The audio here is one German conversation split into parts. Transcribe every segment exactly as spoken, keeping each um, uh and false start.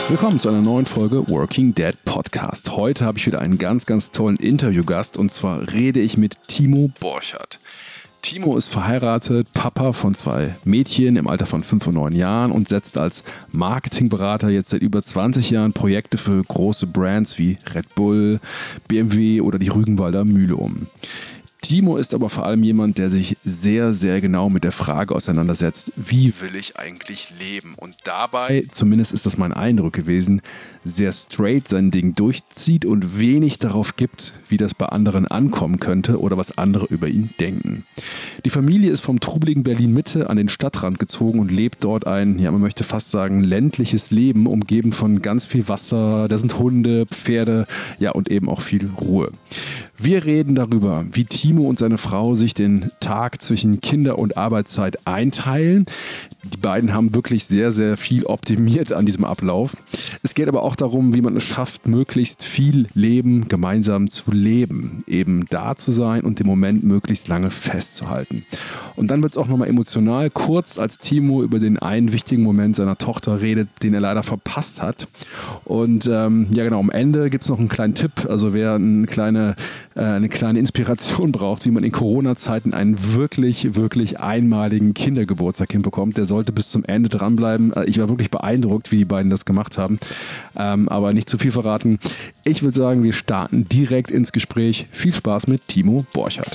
Willkommen zu einer neuen Folge Working Dad Podcast. Heute habe ich wieder einen ganz, ganz tollen Interviewgast und zwar rede ich mit Timo Borchert. Timo ist verheiratet, Papa von zwei Mädchen im Alter von fünf und neun Jahren und setzt als Marketingberater jetzt seit über zwanzig Jahren Projekte für große Brands wie Red Bull, B M W oder die Rügenwalder Mühle um. Timo ist aber vor allem jemand, der sich sehr, sehr genau mit der Frage auseinandersetzt, wie will ich eigentlich leben? Und dabei, zumindest ist das mein Eindruck gewesen, sehr straight sein Ding durchzieht und wenig darauf gibt, wie das bei anderen ankommen könnte oder was andere über ihn denken. Die Familie ist vom trubeligen Berlin-Mitte an den Stadtrand gezogen und lebt dort ein, ja man möchte fast sagen, ländliches Leben, umgeben von ganz viel Wasser, da sind Hunde, Pferde, ja und eben auch viel Ruhe. Wir reden darüber, wie Timo und seine Frau sich den Tag zwischen Kinder- und Arbeitszeit einteilen. Die beiden haben wirklich sehr, sehr viel optimiert an diesem Ablauf. Es geht aber auch darum, wie man es schafft, möglichst viel Leben gemeinsam zu leben. Eben da zu sein und den Moment möglichst lange festzuhalten. Und dann wird es auch nochmal emotional, kurz als Timo über den einen wichtigen Moment seiner Tochter redet, den er leider verpasst hat. Und ähm, ja genau, am Ende gibt es noch einen kleinen Tipp. Also wer eine kleine, äh, eine kleine Inspiration braucht, wie man in Corona-Zeiten einen wirklich, wirklich einmaligen Kindergeburtstag hinbekommt, der sollte bis zum Ende dranbleiben. Ich war wirklich beeindruckt, wie die beiden das gemacht haben. Ähm, aber nicht zu viel verraten. Ich würde sagen, wir starten direkt ins Gespräch. Viel Spaß mit Timo Borchert.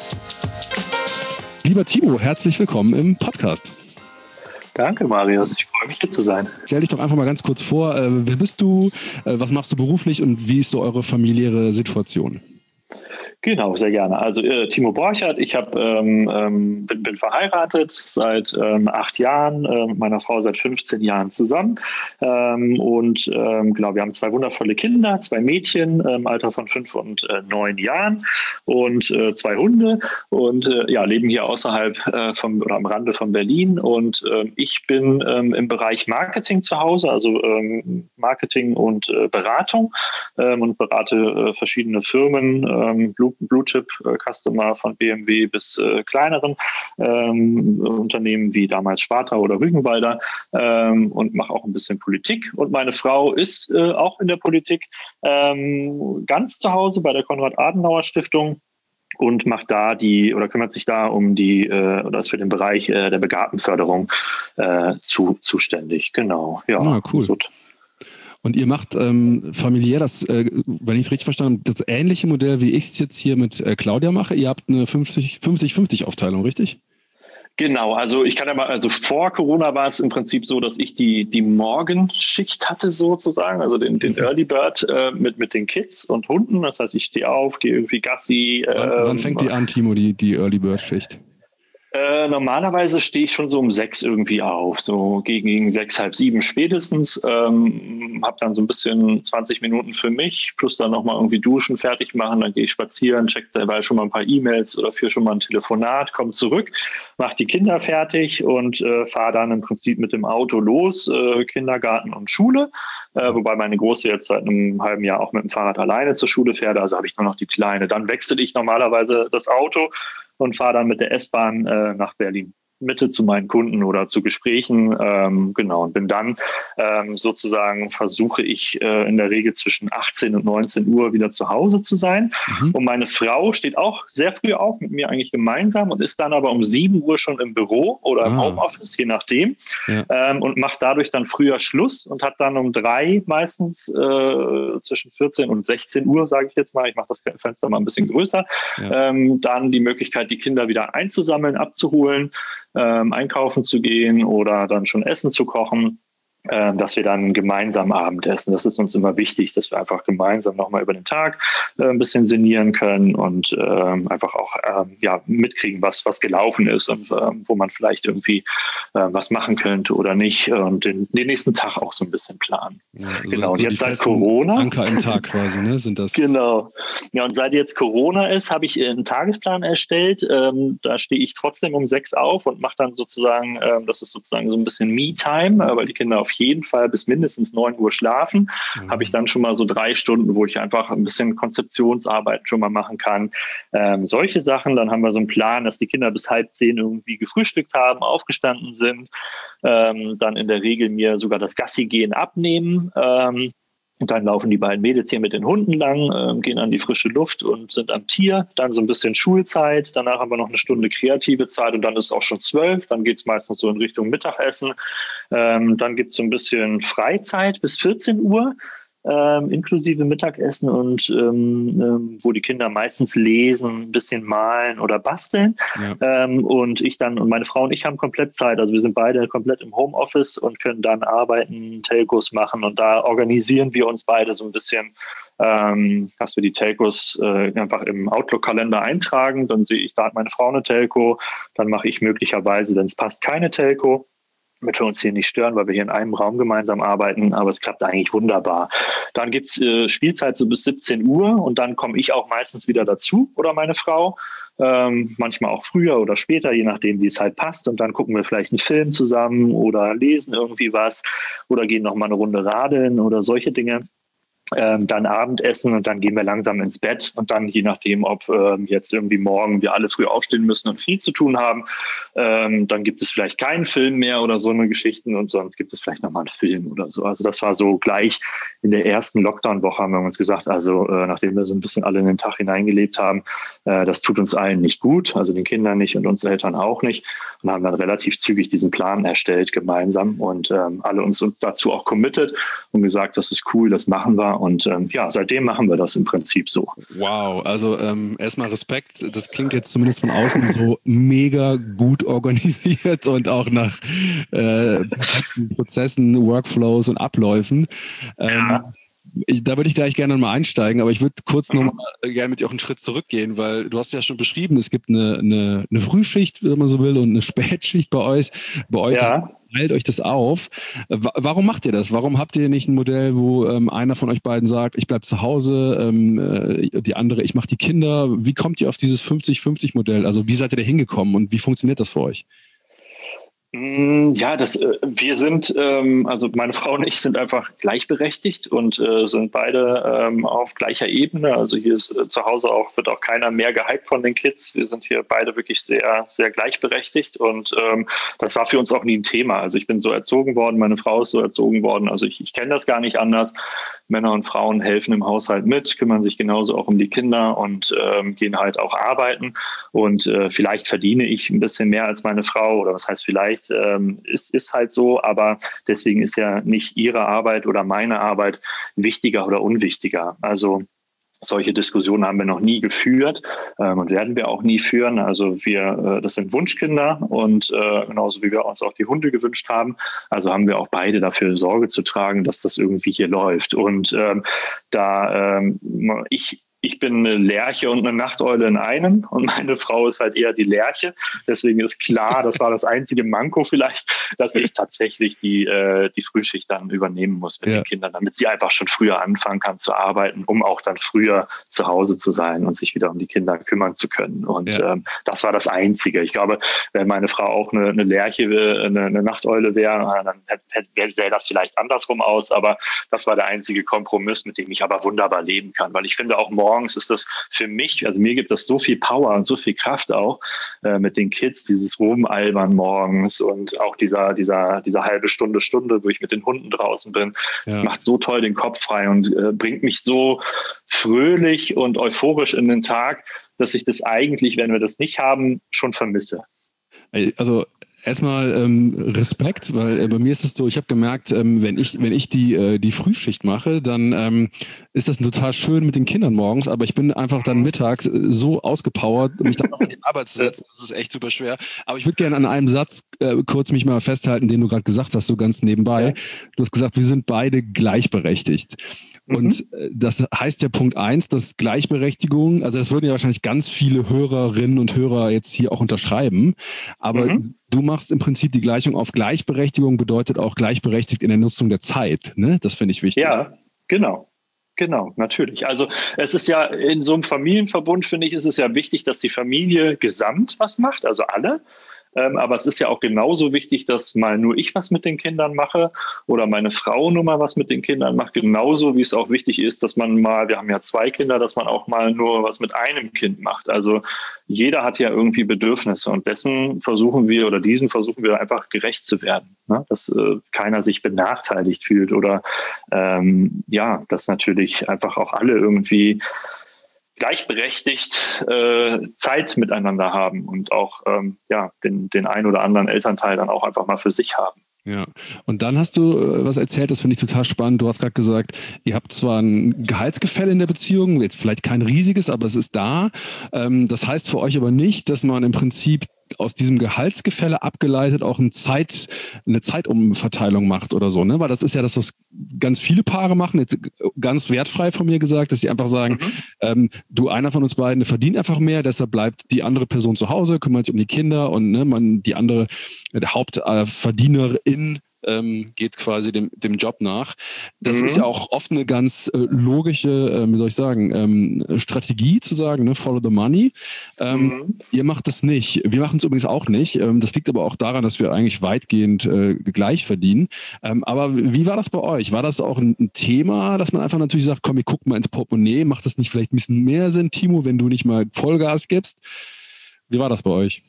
Lieber Timo, herzlich willkommen im Podcast. Danke, Marius. Ich freue mich, hier zu sein. Stell dich doch einfach mal ganz kurz vor. Äh, wer bist du? Äh, was machst du beruflich und wie ist so eure familiäre Situation? Genau, sehr gerne. Also äh, Timo Borchert, ich hab, ähm, ähm, bin, bin verheiratet seit ähm, acht Jahren, äh, mit meiner Frau seit fünfzehn Jahren zusammen ähm, und ähm, genau, wir haben zwei wundervolle Kinder, zwei Mädchen im Alter von fünf und äh, neun Jahren und äh, zwei Hunde und äh, ja, leben hier außerhalb äh, vom oder am Rande von Berlin und äh, ich bin ähm, im Bereich Marketing zu Hause, also ähm, Marketing und äh, Beratung ähm, und berate äh, verschiedene Firmen, ähm, Blue-Chip-Customer von B M W bis äh, kleineren ähm, Unternehmen wie damals Sparta oder Rügenwalder ähm, und mache auch ein bisschen Politik. Und meine Frau ist äh, auch in der Politik ähm, ganz zu Hause bei der Konrad-Adenauer-Stiftung und macht da die oder kümmert sich da um die äh, oder ist für den Bereich äh, der Begabtenförderung äh, zu, zuständig. Genau, ja. Ah, cool. So. Und ihr macht ähm, familiär das, äh, wenn ich es richtig verstanden habe, das ähnliche Modell, wie ich es jetzt hier mit äh, Claudia mache. Ihr habt eine fünfzig fünfzig Aufteilung, richtig? Genau, also ich kann ja mal, also vor Corona war es im Prinzip so, dass ich die, die Morgenschicht hatte sozusagen, also den, den Early Bird äh, mit, mit den Kids und Hunden. Das heißt, ich stehe auf, gehe irgendwie Gassi. Wann, ähm, wann fängt die an, Timo, die, die Early Bird Schicht? Äh, normalerweise stehe ich schon so um sechs irgendwie auf, so gegen, gegen sechs, halb sieben spätestens. Ähm, habe dann so ein bisschen zwanzig Minuten für mich, plus dann nochmal irgendwie duschen, fertig machen, dann gehe ich spazieren, check dabei schon mal ein paar E-Mails oder führe schon mal ein Telefonat, komme zurück, mache die Kinder fertig und äh, fahre dann im Prinzip mit dem Auto los, äh, Kindergarten und Schule. Äh, wobei meine Große jetzt seit einem halben Jahr auch mit dem Fahrrad alleine zur Schule fährt, also habe ich nur noch die Kleine. Dann wechsle ich normalerweise das Auto und fahre dann mit der S-Bahn äh, nach Berlin Mitte zu meinen Kunden oder zu Gesprächen, ähm, genau, und bin dann ähm, sozusagen, versuche ich äh, in der Regel zwischen achtzehn und neunzehn Uhr wieder zu Hause zu sein. Mhm. Und meine Frau steht auch sehr früh auf, mit mir eigentlich gemeinsam und ist dann aber um sieben Uhr schon im Büro oder im ah. Homeoffice, je nachdem, ja. ähm, und macht dadurch dann früher Schluss und hat dann um drei meistens äh, zwischen vierzehn und sechzehn Uhr, sage ich jetzt mal, ich mache das Fenster mal ein bisschen größer, ja. ähm, dann die Möglichkeit, die Kinder wieder einzusammeln, abzuholen, Ähm, einkaufen zu gehen oder dann schon Essen zu kochen, äh, dass wir dann gemeinsam Abendessen. Das ist uns immer wichtig, dass wir einfach gemeinsam nochmal über den Tag äh, ein bisschen sinnieren können und äh, einfach auch äh, ja, mitkriegen, was, was gelaufen ist und äh, wo man vielleicht irgendwie äh, was machen könnte oder nicht und den, den nächsten Tag auch so ein bisschen planen. Ja, also genau, so und jetzt seit Corona. Anker im Tag quasi, ne, sind das. Genau. Ja, und seit jetzt Corona ist, habe ich einen Tagesplan erstellt. Ähm, da stehe ich trotzdem um sechs auf und mache dann sozusagen, ähm, das ist sozusagen so ein bisschen Me-Time, äh, weil die Kinder auf auf jeden Fall bis mindestens neun Uhr schlafen. Mhm. Habe ich dann schon mal so drei Stunden, wo ich einfach ein bisschen Konzeptionsarbeit schon mal machen kann. Ähm, solche Sachen, dann haben wir so einen Plan, dass die Kinder bis halb zehn irgendwie gefrühstückt haben, aufgestanden sind, ähm, dann in der Regel mir sogar das Gassi-Gehen abnehmen. Ähm, Und dann laufen die beiden Mädels hier mit den Hunden lang, äh, gehen an die frische Luft und sind am Tier. Dann so ein bisschen Schulzeit. Danach haben wir noch eine Stunde kreative Zeit und dann ist es auch schon zwölf. Dann geht es meistens so in Richtung Mittagessen. Ähm, dann gibt es so ein bisschen Freizeit bis vierzehn Uhr. Ähm, inklusive Mittagessen und ähm, ähm, wo die Kinder meistens lesen, ein bisschen malen oder basteln. Ja. Ähm, und ich dann und meine Frau und ich haben komplett Zeit. Also wir sind beide komplett im Homeoffice und können dann arbeiten, Telcos machen und da organisieren wir uns beide so ein bisschen, ähm, dass wir die Telcos äh, einfach im Outlook-Kalender eintragen. Dann sehe ich, da hat meine Frau eine Telco, dann mache ich möglicherweise, wenn es passt, keine Telco, damit wir uns hier nicht stören, weil wir hier in einem Raum gemeinsam arbeiten, aber es klappt eigentlich wunderbar. Dann gibt es äh, Spielzeit so bis siebzehn Uhr und dann komme ich auch meistens wieder dazu oder meine Frau, ähm, manchmal auch früher oder später, je nachdem, wie es halt passt und dann gucken wir vielleicht einen Film zusammen oder lesen irgendwie was oder gehen nochmal eine Runde radeln oder solche Dinge. Ähm, dann Abendessen und dann gehen wir langsam ins Bett und dann je nachdem, ob ähm, jetzt irgendwie morgen wir alle früh aufstehen müssen und viel zu tun haben, ähm, dann gibt es vielleicht keinen Film mehr oder so eine Geschichten und sonst gibt es vielleicht nochmal einen Film oder so. Also das war so gleich in der ersten Lockdown-Woche haben wir uns gesagt, also äh, nachdem wir so ein bisschen alle in den Tag hineingelebt haben, äh, das tut uns allen nicht gut, also den Kindern nicht und uns Eltern auch nicht und haben dann relativ zügig diesen Plan erstellt gemeinsam und ähm, alle uns dazu auch committed und gesagt, das ist cool, das machen wir. Und ähm, ja, seitdem machen wir das im Prinzip so. Wow, also ähm, erstmal Respekt. Das klingt jetzt zumindest von außen so mega gut organisiert und auch nach äh, Prozessen, Workflows und Abläufen. Ähm, ja. Ich, da würde ich gleich gerne mal einsteigen, aber ich würde kurz mhm. noch mal gerne mit dir auch einen Schritt zurückgehen, weil du hast ja schon beschrieben, es gibt eine, eine, eine Frühschicht, wenn man so will, und eine Spätschicht bei euch. Bei euch ja. ist, teilt euch das auf. Warum macht ihr das? Warum habt ihr nicht ein Modell, wo ähm, einer von euch beiden sagt, ich bleibe zu Hause, ähm, äh, die andere, ich mache die Kinder? Wie kommt ihr auf dieses fünfzig fünfzig Modell? Also wie seid ihr da hingekommen und wie funktioniert das für euch? Ja, das, wir sind, ähm, also meine Frau und ich sind einfach gleichberechtigt und äh, sind beide ähm, auf gleicher Ebene. Also hier ist äh, zu Hause auch, wird auch keiner mehr gehypt von den Kids. Wir sind hier beide wirklich sehr, sehr gleichberechtigt und ähm, das war für uns auch nie ein Thema. Also ich bin so erzogen worden, meine Frau ist so erzogen worden. Also ich, ich kenne das gar nicht anders. Männer und Frauen helfen im Haushalt mit, kümmern sich genauso auch um die Kinder und ähm, gehen halt auch arbeiten. Und äh, vielleicht verdiene ich ein bisschen mehr als meine Frau oder was heißt vielleicht, ähm, ist, ist halt so. Aber deswegen ist ja nicht ihre Arbeit oder meine Arbeit wichtiger oder unwichtiger. Also solche Diskussionen haben wir noch nie geführt ähm, und werden wir auch nie führen. Also wir, äh, das sind Wunschkinder und äh, genauso wie wir uns auch die Hunde gewünscht haben. Also haben wir auch beide dafür Sorge zu tragen, dass das irgendwie hier läuft. Und ähm, da ähm, ich Ich bin eine Lerche und eine Nachteule in einem und meine Frau ist halt eher die Lerche. Deswegen ist klar, das war das einzige Manko vielleicht, dass ich tatsächlich die, äh, die Frühschicht dann übernehmen muss mit ja. den Kindern, damit sie einfach schon früher anfangen kann zu arbeiten, um auch dann früher zu Hause zu sein und sich wieder um die Kinder kümmern zu können. Und ja. ähm, das war das Einzige. Ich glaube, wenn meine Frau auch eine, eine Lerche, eine, eine Nachteule wäre, dann hätte, sähe das vielleicht andersrum aus. Aber das war der einzige Kompromiss, mit dem ich aber wunderbar leben kann, weil ich finde auch morgen Morgens ist das für mich, also mir gibt das so viel Power und so viel Kraft auch äh, mit den Kids, dieses Rumalbern morgens und auch dieser, dieser, dieser halbe Stunde, Stunde, wo ich mit den Hunden draußen bin. Ja. Das macht so toll den Kopf frei und äh, bringt mich so fröhlich und euphorisch in den Tag, dass ich das eigentlich, wenn wir das nicht haben, schon vermisse. Also erstmal ähm, Respekt, weil äh, bei mir ist es so, ich habe gemerkt, ähm, wenn ich wenn ich die äh, die Frühschicht mache, dann ähm, ist das total schön mit den Kindern morgens, aber ich bin einfach dann mittags äh, so ausgepowert, mich dann noch in die Arbeit zu setzen, das ist echt super schwer. Aber ich würde gerne an einem Satz äh, kurz mich mal festhalten, den du gerade gesagt hast, so ganz nebenbei. Ja. Du hast gesagt, wir sind beide gleichberechtigt. Und mhm. das heißt ja Punkt eins, dass Gleichberechtigung, also das würden ja wahrscheinlich ganz viele Hörerinnen und Hörer jetzt hier auch unterschreiben, aber mhm. du machst im Prinzip die Gleichung auf Gleichberechtigung, bedeutet auch gleichberechtigt in der Nutzung der Zeit, ne? Das finde ich wichtig. Ja, genau. Genau, natürlich. Also es ist ja in so einem Familienverbund, finde ich, ist es ja wichtig, dass die Familie gesamt was macht, also alle. Ähm, aber es ist ja auch genauso wichtig, dass mal nur ich was mit den Kindern mache oder meine Frau nur mal was mit den Kindern macht. Genauso wie es auch wichtig ist, dass man mal, wir haben ja zwei Kinder, dass man auch mal nur was mit einem Kind macht. Also jeder hat ja irgendwie Bedürfnisse und dessen versuchen wir oder diesen versuchen wir einfach gerecht zu werden, ne? Dass äh, keiner sich benachteiligt fühlt oder ähm, ja, dass natürlich einfach auch alle irgendwie gleichberechtigt äh, Zeit miteinander haben und auch ähm, ja, den, den ein oder anderen Elternteil dann auch einfach mal für sich haben. Ja, und dann hast du äh, was erzählt, das finde ich total spannend. Du hast gerade gesagt, ihr habt zwar ein Gehaltsgefälle in der Beziehung, jetzt vielleicht kein riesiges, aber es ist da. Ähm, das heißt für euch aber nicht, dass man im Prinzip aus diesem Gehaltsgefälle abgeleitet auch eine Zeit, eine Zeitumverteilung macht oder so, ne? Weil das ist ja das, was ganz viele Paare machen, jetzt ganz wertfrei von mir gesagt, dass sie einfach sagen, mhm. ähm, du, einer von uns beiden verdient einfach mehr, deshalb bleibt die andere Person zu Hause, kümmert sich um die Kinder und ne, man die andere der Hauptverdienerin ähm, geht quasi dem, dem Job nach. Das mhm. ist ja auch oft eine ganz äh, logische, äh, wie soll ich sagen, ähm, Strategie zu sagen, ne, follow the money. Ähm, mhm. Ihr macht das nicht. Wir machen es übrigens auch nicht. Ähm, das liegt aber auch daran, dass wir eigentlich weitgehend äh, gleich verdienen. Ähm, aber wie war das bei euch? War das auch ein, ein Thema, dass man einfach natürlich sagt, komm, wir gucken mal ins Portemonnaie, macht das nicht vielleicht ein bisschen mehr Sinn, Timo, wenn du nicht mal Vollgas gibst? Wie war das bei euch?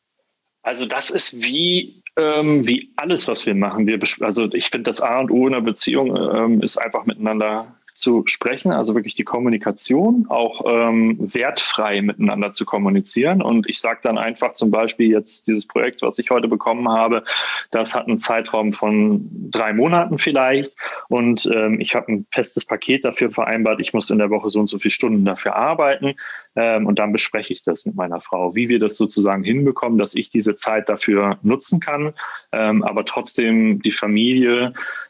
Also das ist wie, ähm, wie alles, was wir machen. Wir, also ich finde, das A und O in einer Beziehung ähm, ist einfach miteinander zu sprechen, also wirklich die Kommunikation, auch ähm, wertfrei miteinander zu kommunizieren. Und ich sage dann einfach zum Beispiel jetzt dieses Projekt, was ich heute bekommen habe, das hat einen Zeitraum von drei Monaten vielleicht. Und ähm, ich habe ein festes Paket dafür vereinbart. Ich muss in der Woche so und so viele Stunden dafür arbeiten. Ähm, und dann bespreche ich das mit meiner Frau, wie wir das sozusagen hinbekommen, dass ich diese Zeit dafür nutzen kann, ähm, aber trotzdem die Familie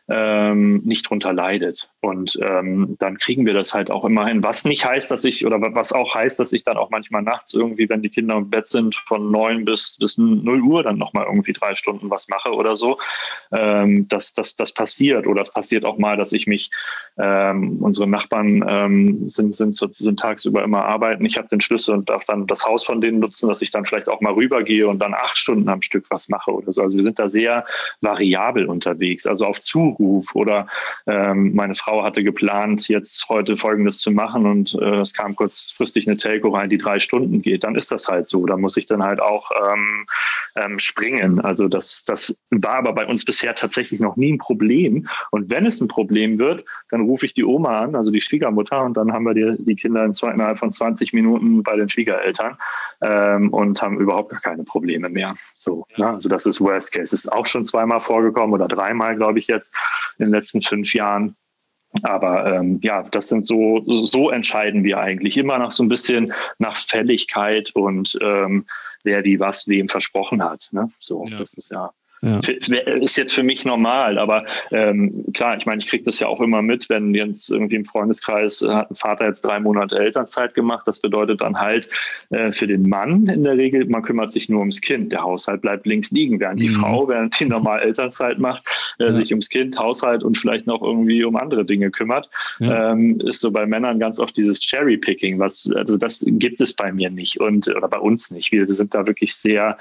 ähm, nicht drunter leidet. Und ähm, dann kriegen wir das halt auch immer hin. Was nicht heißt, dass ich, oder was auch heißt, dass ich dann auch manchmal nachts irgendwie, wenn die Kinder im Bett sind, von neun bis, bis null Uhr dann nochmal irgendwie drei Stunden was mache oder so. Ähm, das, das, das passiert. Oder es passiert auch mal, dass ich mich, ähm, unsere Nachbarn ähm, sind, sind, sind tagsüber immer arbeiten. Ich habe den Schlüssel und darf dann das Haus von denen nutzen, dass ich dann vielleicht auch mal rübergehe und dann acht Stunden am Stück was mache oder so. Also wir sind da sehr variabel unterwegs, also auf Zuruf. Oder ähm, meine Frau hatte geplant, jetzt heute Folgendes zu machen und äh, es kam kurzfristig eine Telco rein, die drei Stunden geht. Dann ist das halt so. Da muss ich dann halt auch ähm, ähm, springen. Also das, das war aber bei uns bisher tatsächlich noch nie ein Problem. Und wenn es ein Problem wird, dann rufe ich die Oma an, also die Schwiegermutter, und dann haben wir die, die Kinder in zwei, innerhalb von zwanzig Minuten bei den Schwiegereltern ähm, und haben überhaupt gar keine Probleme mehr. So, ne? Also das ist Worst Case. Ist auch schon zweimal vorgekommen oder dreimal, glaube ich, jetzt in den letzten fünf Jahren. Aber ähm, ja, das sind so, so entscheiden wir eigentlich immer noch so ein bisschen nach Fälligkeit und ähm, wer wie was wem versprochen hat. Ne? So, ja. Das ist ja. Ja. Ist jetzt für mich normal, aber ähm, klar, ich meine, ich kriege das ja auch immer mit, wenn jetzt irgendwie im Freundeskreis äh, hat ein Vater jetzt drei Monate Elternzeit gemacht. Das bedeutet dann halt äh, für den Mann in der Regel, man kümmert sich nur ums Kind. Der Haushalt bleibt links liegen, während die mhm. Frau, während die normal Elternzeit macht, äh, ja. sich ums Kind, Haushalt und vielleicht noch irgendwie um andere Dinge kümmert. Ja. Ähm, ist so bei Männern ganz oft dieses Cherry-Picking, was, also das gibt es bei mir nicht und oder bei uns nicht. Wir, wir sind da wirklich sehr,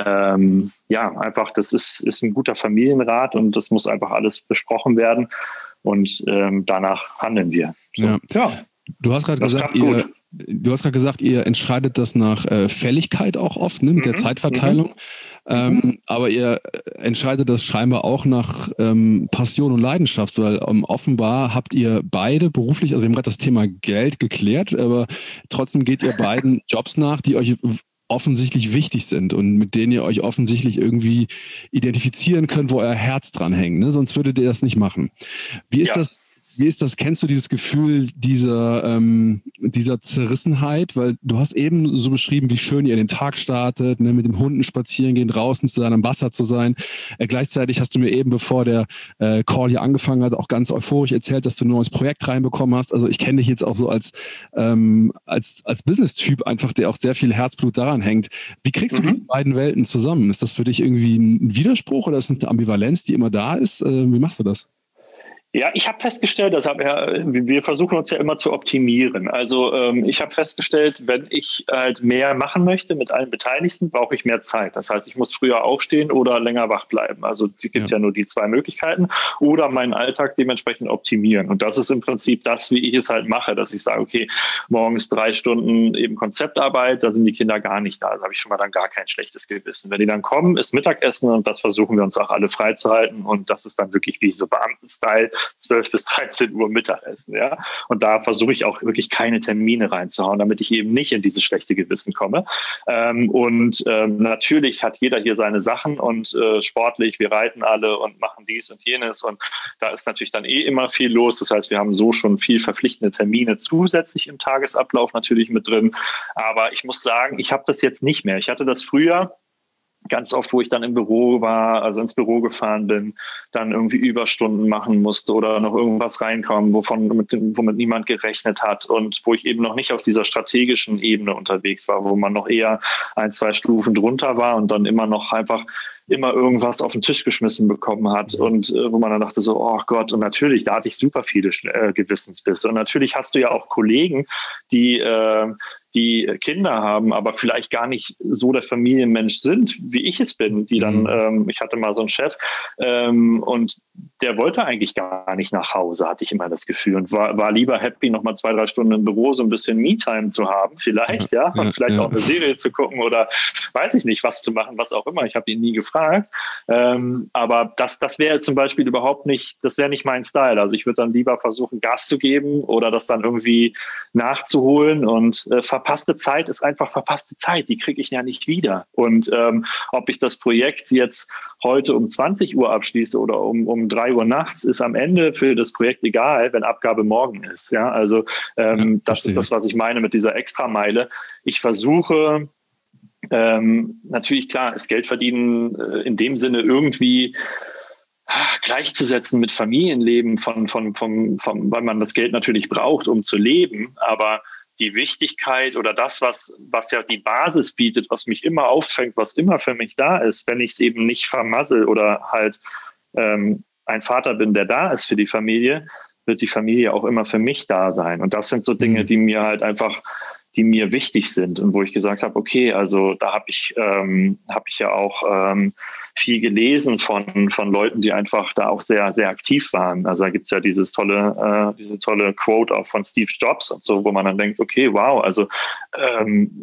ähm, ja, einfach, das ist ist ein guter Familienrat und das muss einfach alles besprochen werden und ähm, danach handeln wir. So. Ja. Ja. Du hast gerade gesagt, ihr, du hast gerade gesagt, ihr entscheidet das nach äh, Fälligkeit auch oft, ne, mit mhm. der Zeitverteilung. Mhm. Ähm, mhm. Aber ihr entscheidet das scheinbar auch nach ähm, Passion und Leidenschaft, weil ähm, offenbar habt ihr beide beruflich, also wir haben gerade das Thema Geld geklärt, aber trotzdem geht ihr beiden Jobs nach, die euch offensichtlich wichtig sind und mit denen ihr euch offensichtlich irgendwie identifizieren könnt, wo euer Herz dran hängt, ne? Sonst würdet ihr das nicht machen. Wie ist ja. das? Wie ist das? Kennst du dieses Gefühl dieser, ähm, dieser Zerrissenheit? Weil du hast eben so beschrieben, wie schön ihr den Tag startet, ne, mit dem Hunden spazieren gehen, draußen zu sein, am Wasser zu sein. Äh, gleichzeitig hast du mir eben, bevor der äh, Call hier angefangen hat, auch ganz euphorisch erzählt, dass du ein neues Projekt reinbekommen hast. Also ich kenne dich jetzt auch so als, ähm, als, als Business-Typ einfach, der auch sehr viel Herzblut daran hängt. Wie kriegst mhm. du die beiden Welten zusammen? Ist das für dich irgendwie ein Widerspruch oder ist es eine Ambivalenz, die immer da ist? Äh, wie machst du das? Ja, ich habe festgestellt, das hab ja, wir versuchen uns ja immer zu optimieren. Also ähm, ich habe festgestellt, wenn ich halt mehr machen möchte mit allen Beteiligten, brauche ich mehr Zeit. Das heißt, ich muss früher aufstehen oder länger wach bleiben. Also es gibt ja. ja nur die zwei Möglichkeiten. Oder meinen Alltag dementsprechend optimieren. Und das ist im Prinzip das, wie ich es halt mache, dass ich sage, okay, morgens drei Stunden eben Konzeptarbeit, da sind die Kinder gar nicht da. Da habe ich schon mal dann gar kein schlechtes Gewissen. Wenn die dann kommen, ist Mittagessen und das versuchen wir uns auch alle freizuhalten. Und das ist dann wirklich wie so Beamten-Style. zwölf bis dreizehn Uhr Mittagessen, ja. Und da versuche ich auch wirklich keine Termine reinzuhauen, damit ich eben nicht in dieses schlechte Gewissen komme. Ähm, und ähm, natürlich hat jeder hier seine Sachen und äh, sportlich, wir reiten alle und machen dies und jenes und da ist natürlich dann eh immer viel los. Das heißt, wir haben so schon viel verpflichtende Termine zusätzlich im Tagesablauf natürlich mit drin. Aber ich muss sagen, ich habe das jetzt nicht mehr. Ich hatte das früher ganz oft, wo ich dann im Büro war, also ins Büro gefahren bin, dann irgendwie Überstunden machen musste oder noch irgendwas reinkommen, wovon mit, womit niemand gerechnet hat und wo ich eben noch nicht auf dieser strategischen Ebene unterwegs war, wo man noch eher ein, zwei Stufen drunter war und dann immer noch einfach immer irgendwas auf den Tisch geschmissen bekommen hat und äh, wo man dann dachte so, oh Gott, und natürlich, da hatte ich super viele äh, Gewissensbisse. Und natürlich hast du ja auch Kollegen, die, äh, die Kinder haben, aber vielleicht gar nicht so der Familienmensch sind, wie ich es bin, die dann, ähm, ich hatte mal so einen Chef ähm, und der wollte eigentlich gar nicht nach Hause, hatte ich immer das Gefühl und war, war lieber happy, nochmal zwei, drei Stunden im Büro so ein bisschen Me-Time zu haben, vielleicht, ja, und vielleicht ja. auch eine Serie zu gucken oder weiß ich nicht, was zu machen, was auch immer. Ich habe ihn nie gefragt. Ähm, aber das, das wäre zum Beispiel überhaupt nicht, das wäre nicht mein Style. Also ich würde dann lieber versuchen, Gas zu geben oder das dann irgendwie nachzuholen und äh, verpasste Zeit ist einfach verpasste Zeit. Die kriege ich ja nicht wieder. Und ähm, ob ich das Projekt jetzt heute um zwanzig Uhr abschließe oder um, um drei Uhr nachts, ist am Ende für das Projekt egal, wenn Abgabe morgen ist. Ja, also ähm, ja, das ist das, was ich meine mit dieser Extrameile. Ich versuche, Ähm, natürlich, klar, ist Geld verdienen äh, in dem Sinne irgendwie ach, gleichzusetzen mit Familienleben, von, von, von, von, weil man das Geld natürlich braucht, um zu leben. Aber die Wichtigkeit oder das, was, was ja die Basis bietet, was mich immer auffängt, was immer für mich da ist, wenn ich es eben nicht vermassel oder halt ähm, ein Vater bin, der da ist für die Familie, wird die Familie auch immer für mich da sein. Und das sind so Dinge, die mir halt einfach die mir wichtig sind und wo ich gesagt habe, okay, also da habe ich, ähm, hab ich ja auch ähm, viel gelesen von, von Leuten, die einfach da auch sehr, sehr aktiv waren. Also da gibt's ja dieses tolle, äh, diese tolle Quote auch von Steve Jobs und so, wo man dann denkt, okay, wow, also ähm,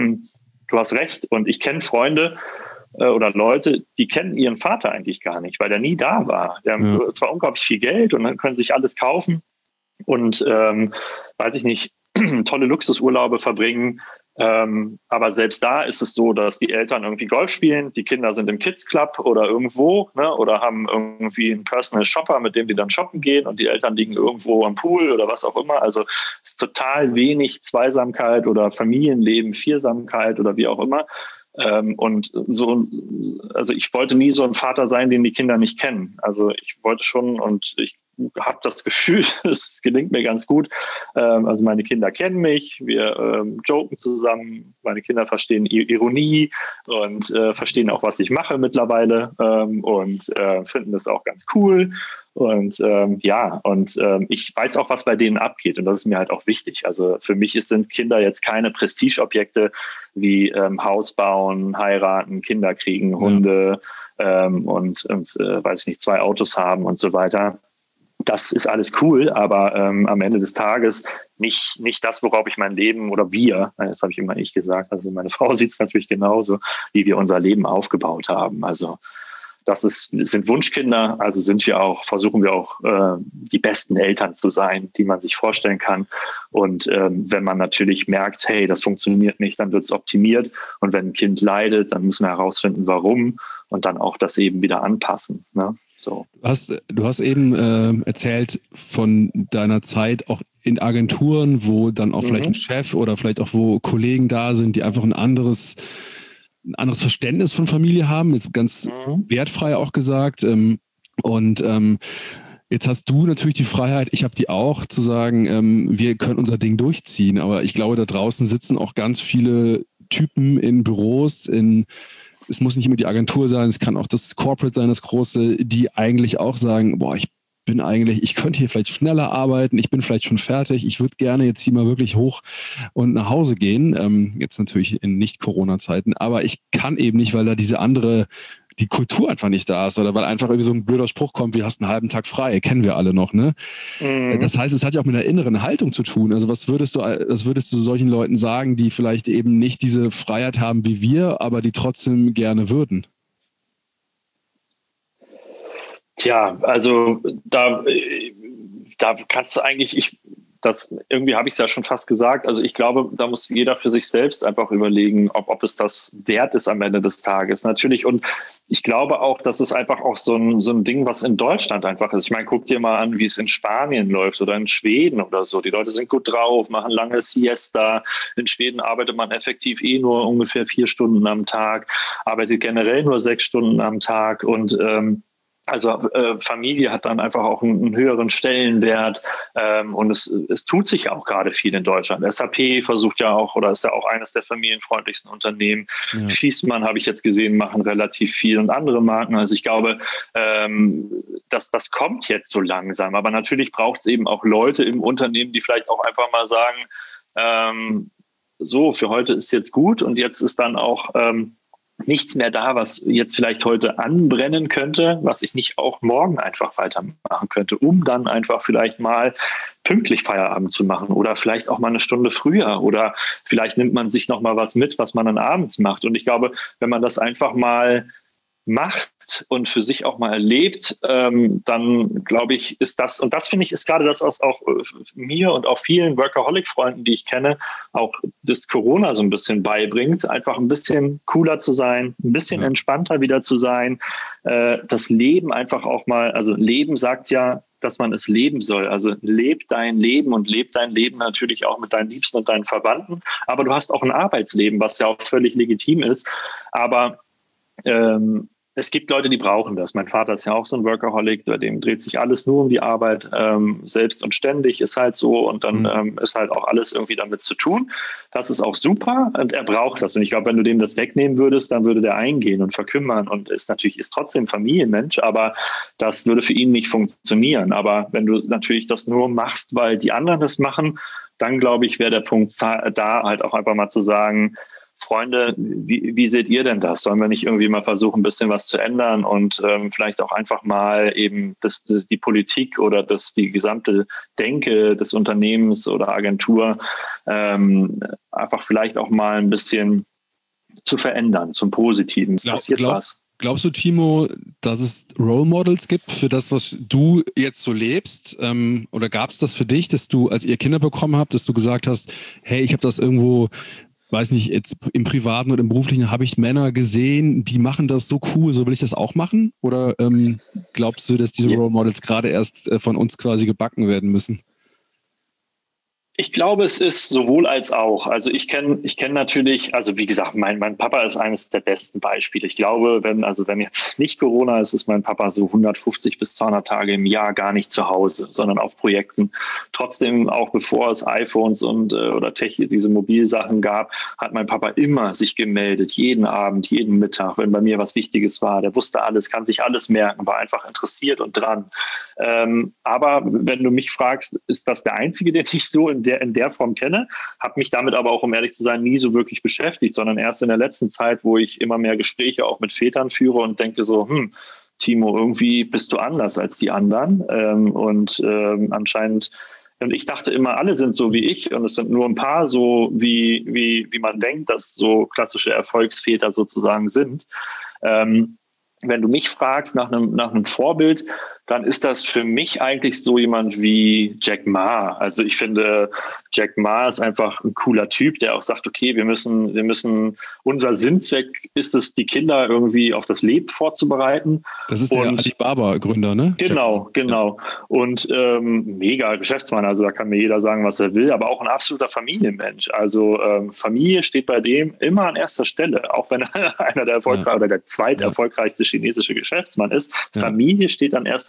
du hast recht und ich kenne Freunde äh, oder Leute, die kennen ihren Vater eigentlich gar nicht, weil der nie da war. Der ja. hat zwar unglaublich viel Geld und dann können sich alles kaufen und ähm, weiß ich nicht, tolle Luxusurlaube verbringen. Ähm, aber selbst da ist es so, dass die Eltern irgendwie Golf spielen, die Kinder sind im Kids Club oder irgendwo, ne, oder haben irgendwie einen Personal Shopper, mit dem die dann shoppen gehen und die Eltern liegen irgendwo am Pool oder was auch immer. Also es ist total wenig Zweisamkeit oder Familienleben, Viersamkeit oder wie auch immer. Ähm, und so, also ich wollte nie so ein Vater sein, den die Kinder nicht kennen. Also ich wollte schon und ich habe das Gefühl, es gelingt mir ganz gut. Ähm, also meine Kinder kennen mich, wir ähm, joken zusammen, meine Kinder verstehen Ironie und äh, verstehen auch, was ich mache mittlerweile ähm, und äh, finden das auch ganz cool. Und ähm, ja, und ähm, ich weiß auch, was bei denen abgeht und das ist mir halt auch wichtig. Also für mich ist, sind Kinder jetzt keine Prestigeobjekte wie ähm, Haus bauen, heiraten, Kinder kriegen, Hunde ja. ähm, und, und äh, weiß ich nicht, zwei Autos haben und so weiter. Das ist alles cool, aber ähm, am Ende des Tages nicht, nicht das, worauf ich mein Leben oder wir, das habe ich immer ich gesagt, also meine Frau sieht es natürlich genauso, wie wir unser Leben aufgebaut haben. Also das ist, sind Wunschkinder, also sind wir auch, versuchen wir auch äh, die besten Eltern zu sein, die man sich vorstellen kann. Und ähm, wenn man natürlich merkt, hey, das funktioniert nicht, dann wird es optimiert. Und wenn ein Kind leidet, dann müssen wir herausfinden, warum und dann auch das eben wieder anpassen. Ne? So. Du hast, du hast eben äh, erzählt von deiner Zeit auch in Agenturen, wo dann auch mhm. vielleicht ein Chef oder vielleicht auch wo Kollegen da sind, die einfach ein anderes ein anderes Verständnis von Familie haben, jetzt ganz mhm. wertfrei auch gesagt. Ähm, und ähm, jetzt hast du natürlich die Freiheit, ich habe die auch, zu sagen, ähm, wir können unser Ding durchziehen. Aber ich glaube, da draußen sitzen auch ganz viele Typen in Büros, in es muss nicht immer die Agentur sein, es kann auch das Corporate sein, das Große, die eigentlich auch sagen, boah, ich bin eigentlich, ich könnte hier vielleicht schneller arbeiten, ich bin vielleicht schon fertig, ich würde gerne jetzt hier mal wirklich hoch und nach Hause gehen, ähm, jetzt natürlich in Nicht-Corona-Zeiten, aber ich kann eben nicht, weil da diese andere, die Kultur einfach nicht da ist oder weil einfach irgendwie so ein blöder Spruch kommt, wie hast einen halben Tag frei, kennen wir alle noch, ne? Mhm. Das heißt, es hat ja auch mit einer inneren Haltung zu tun. Also was würdest du, was würdest du solchen Leuten sagen, die vielleicht eben nicht diese Freiheit haben wie wir, aber die trotzdem gerne würden? Tja, also da, da kannst du eigentlich, ich, das, irgendwie habe ich es ja schon fast gesagt, also ich glaube, da muss jeder für sich selbst einfach überlegen, ob, ob es das wert ist am Ende des Tages. Natürlich, und ich glaube auch, dass es einfach auch so ein, so ein Ding, was in Deutschland einfach ist. Ich meine, guck dir mal an, wie es in Spanien läuft oder in Schweden oder so. Die Leute sind gut drauf, machen lange Siesta. In Schweden arbeitet man effektiv eh nur ungefähr vier Stunden am Tag, arbeitet generell nur sechs Stunden am Tag und ähm, Also äh, Familie hat dann einfach auch einen, einen höheren Stellenwert ähm, und es, es tut sich auch gerade viel in Deutschland. S A P versucht ja auch, oder ist ja auch eines der familienfreundlichsten Unternehmen. Ja. Schießmann, habe ich jetzt gesehen, machen relativ viel und andere Marken. Also ich glaube, ähm, dass das kommt jetzt so langsam. Aber natürlich braucht es eben auch Leute im Unternehmen, die vielleicht auch einfach mal sagen, ähm, so, für heute ist jetzt gut und jetzt ist dann auch ähm, nichts mehr da, was jetzt vielleicht heute anbrennen könnte, was ich nicht auch morgen einfach weitermachen könnte, um dann einfach vielleicht mal pünktlich Feierabend zu machen oder vielleicht auch mal eine Stunde früher oder vielleicht nimmt man sich noch mal was mit, was man dann abends macht. Und ich glaube, wenn man das einfach mal macht und für sich auch mal erlebt, ähm, dann glaube ich, ist das, und das finde ich, ist gerade das, was auch mir und auch vielen Workaholic-Freunden, die ich kenne, auch das Corona so ein bisschen beibringt, einfach ein bisschen cooler zu sein, ein bisschen ja. entspannter wieder zu sein, äh, das Leben einfach auch mal, also Leben sagt ja, dass man es leben soll. Also leb dein Leben und leb dein Leben natürlich auch mit deinen Liebsten und deinen Verwandten, aber du hast auch ein Arbeitsleben, was ja auch völlig legitim ist, aber ähm, es gibt Leute, die brauchen das. Mein Vater ist ja auch so ein Workaholic, bei dem dreht sich alles nur um die Arbeit, ähm, selbst und ständig ist halt so und dann mhm. ähm, ist halt auch alles irgendwie damit zu tun. Das ist auch super und er braucht das. Und ich glaube, wenn du dem das wegnehmen würdest, dann würde der eingehen und verkümmern und ist natürlich ist trotzdem Familienmensch, aber das würde für ihn nicht funktionieren. Aber wenn du natürlich das nur machst, weil die anderen das machen, dann glaube ich, wäre der Punkt da halt auch einfach mal zu sagen, Freunde, wie, wie seht ihr denn das? Sollen wir nicht irgendwie mal versuchen, ein bisschen was zu ändern und ähm, vielleicht auch einfach mal eben das, das, die Politik oder das, die gesamte Denke des Unternehmens oder Agentur ähm, einfach vielleicht auch mal ein bisschen zu verändern, zum Positiven. Es glaub, passiert glaub, was. Glaubst du, Timo, dass es Role Models gibt für das, was du jetzt so lebst? Ähm, oder gab es das für dich, dass du, als ihr Kinder bekommen habt, dass du gesagt hast, hey, ich habe das irgendwo, weiß nicht, jetzt im Privaten oder im Beruflichen habe ich Männer gesehen, die machen das so cool, so will ich das auch machen? Oder ähm, glaubst du, dass diese Role Models gerade erst äh, von uns quasi gebacken werden müssen? Ich glaube, es ist sowohl als auch. Also ich kenne ich kenne natürlich, also wie gesagt, mein, mein Papa ist eines der besten Beispiele. Ich glaube, wenn, also wenn jetzt nicht Corona ist, ist mein Papa so hundertfünfzig bis zweihundert Tage im Jahr gar nicht zu Hause, sondern auf Projekten. Trotzdem, auch bevor es iPhones und äh, oder Tech, diese Mobilsachen gab, hat mein Papa immer sich gemeldet, jeden Abend, jeden Mittag, wenn bei mir was Wichtiges war. Der wusste alles, kann sich alles merken, war einfach interessiert und dran. Ähm, aber wenn du mich fragst, ist das der Einzige, den ich so in der in der Form kenne, habe mich damit aber auch, um ehrlich zu sein, nie so wirklich beschäftigt, sondern erst in der letzten Zeit, wo ich immer mehr Gespräche auch mit Vätern führe und denke so, hm, Timo, irgendwie bist du anders als die anderen ähm, und ähm, anscheinend, und ich dachte immer, alle sind so wie ich und es sind nur ein paar so, wie, wie, wie man denkt, dass so klassische Erfolgsväter sozusagen sind. Ähm, wenn du mich fragst nach einem, nach einem Vorbild, dann ist das für mich eigentlich so jemand wie Jack Ma. Also ich finde, Jack Ma ist einfach ein cooler Typ, der auch sagt, okay, wir müssen, wir müssen, unser Sinnzweck ist es, die Kinder irgendwie auf das Leben vorzubereiten. Das ist der Alibaba-Gründer, ne? Genau, genau. Und ähm, mega Geschäftsmann, also da kann mir jeder sagen, was er will, aber auch ein absoluter Familienmensch. Also ähm, Familie steht bei dem immer an erster Stelle, auch wenn er einer der erfolgreichsten ja. oder der zweiterfolgreichste chinesische Geschäftsmann ist. Ja. Familie steht an erster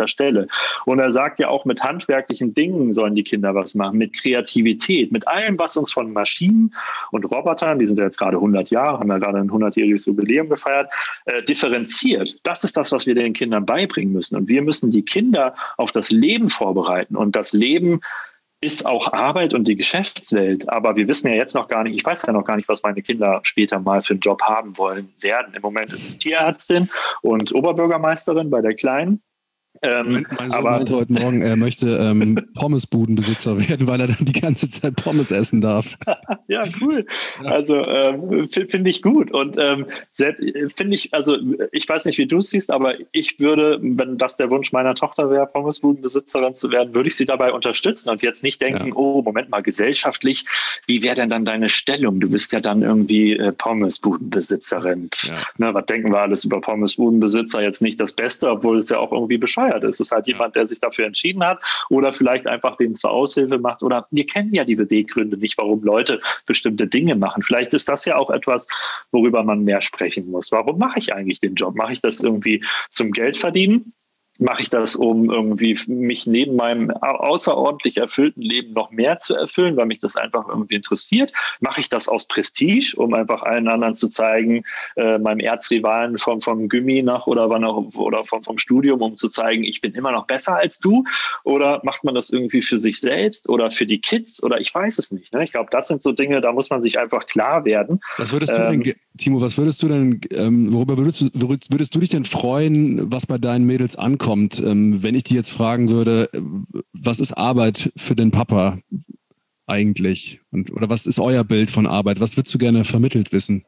erster Stelle. Und er sagt ja auch, mit handwerklichen Dingen sollen die Kinder was machen, mit Kreativität, mit allem, was uns von Maschinen und Robotern, die sind ja jetzt gerade hundert Jahre, haben ja gerade ein hundertjähriges Jubiläum gefeiert, äh, differenziert. Das ist das, was wir den Kindern beibringen müssen. Und wir müssen die Kinder auf das Leben vorbereiten. Und das Leben ist auch Arbeit und die Geschäftswelt. Aber wir wissen ja jetzt noch gar nicht, ich weiß ja noch gar nicht, was meine Kinder später mal für einen Job haben wollen werden. Im Moment ist es Tierärztin und Oberbürgermeisterin bei der Kleinen. Ähm, mein Sohn meinte heute Morgen, er möchte ähm, Pommesbudenbesitzer werden, weil er dann die ganze Zeit Pommes essen darf. Ja, cool. Also ähm, finde ich gut. Und ähm, finde ich, also ich weiß nicht, wie du es siehst, aber ich würde, wenn das der Wunsch meiner Tochter wäre, Pommesbudenbesitzerin zu werden, würde ich sie dabei unterstützen und jetzt nicht denken, ja. oh, Moment mal, gesellschaftlich, wie wäre denn dann deine Stellung? Du bist ja dann irgendwie äh, Pommesbudenbesitzerin. Ja. Ne, was denken wir alles über Pommesbudenbesitzer? Jetzt nicht das Beste, obwohl es ja auch irgendwie bescheuert. Es ist halt jemand, der sich dafür entschieden hat oder vielleicht einfach den zur Aushilfe macht oder wir kennen ja die Beweggründe nicht, warum Leute bestimmte Dinge machen. Vielleicht ist das ja auch etwas, worüber man mehr sprechen muss. Warum mache ich eigentlich den Job? Mache ich das irgendwie zum Geld verdienen? Mache ich das, um irgendwie mich neben meinem außerordentlich erfüllten Leben noch mehr zu erfüllen, weil mich das einfach irgendwie interessiert? Mache ich das aus Prestige, um einfach allen anderen zu zeigen, äh, meinem Erzrivalen vom, vom Gymi nach oder wann auch, oder vom, vom Studium, um zu zeigen, ich bin immer noch besser als du? Oder macht man das irgendwie für sich selbst oder für die Kids? Oder ich weiß es nicht. Ne? Ich glaube, das sind so Dinge, da muss man sich einfach klar werden. Was würdest du ähm, denn, Timo, was würdest du denn, ähm, worüber würdest du, würdest du dich denn freuen, was bei deinen Mädels ankommt? Kommt, ähm, wenn ich die jetzt fragen würde, was ist Arbeit für den Papa eigentlich? Und, oder was ist euer Bild von Arbeit? Was würdest du gerne vermittelt wissen?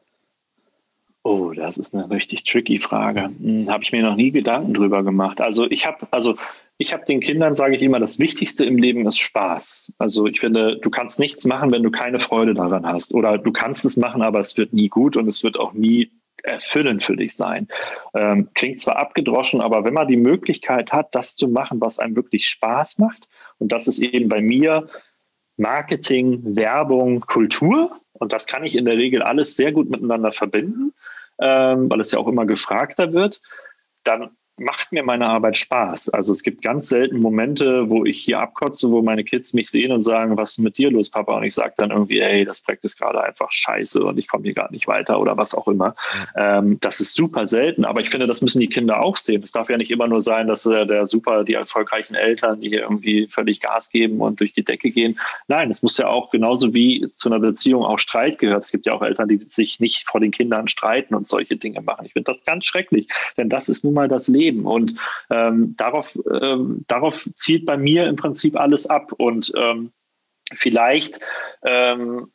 Oh, das ist eine richtig tricky Frage. Hm, habe ich mir noch nie Gedanken drüber gemacht. Also ich habe, also ich habe den Kindern, sage ich immer, das Wichtigste im Leben ist Spaß. Also ich finde, du kannst nichts machen, wenn du keine Freude daran hast. Oder du kannst es machen, aber es wird nie gut und es wird auch nie erfüllend für dich sein. Ähm, klingt zwar abgedroschen, aber wenn man die Möglichkeit hat, das zu machen, was einem wirklich Spaß macht, und das ist eben bei mir Marketing, Werbung, Kultur, und das kann ich in der Regel alles sehr gut miteinander verbinden, ähm, weil es ja auch immer gefragter wird, dann macht mir meine Arbeit Spaß. Also es gibt ganz selten Momente, wo ich hier abkotze, wo meine Kids mich sehen und sagen, was ist mit dir los, Papa? Und ich sage dann irgendwie, ey, das Projekt ist gerade einfach scheiße und ich komme hier gar nicht weiter oder was auch immer. Ja. Ähm, das ist super selten, aber ich finde, das müssen die Kinder auch sehen. Es darf ja nicht immer nur sein, dass äh, der super, die erfolgreichen Eltern, die hier irgendwie völlig Gas geben und durch die Decke gehen. Nein, es muss ja auch genauso wie zu einer Beziehung auch Streit gehört. Es gibt ja auch Eltern, die sich nicht vor den Kindern streiten und solche Dinge machen. Ich finde das ganz schrecklich, denn das ist nun mal das Leben. Und ähm, darauf, ähm, darauf zielt bei mir im Prinzip alles ab. Und ähm, vielleicht ähm,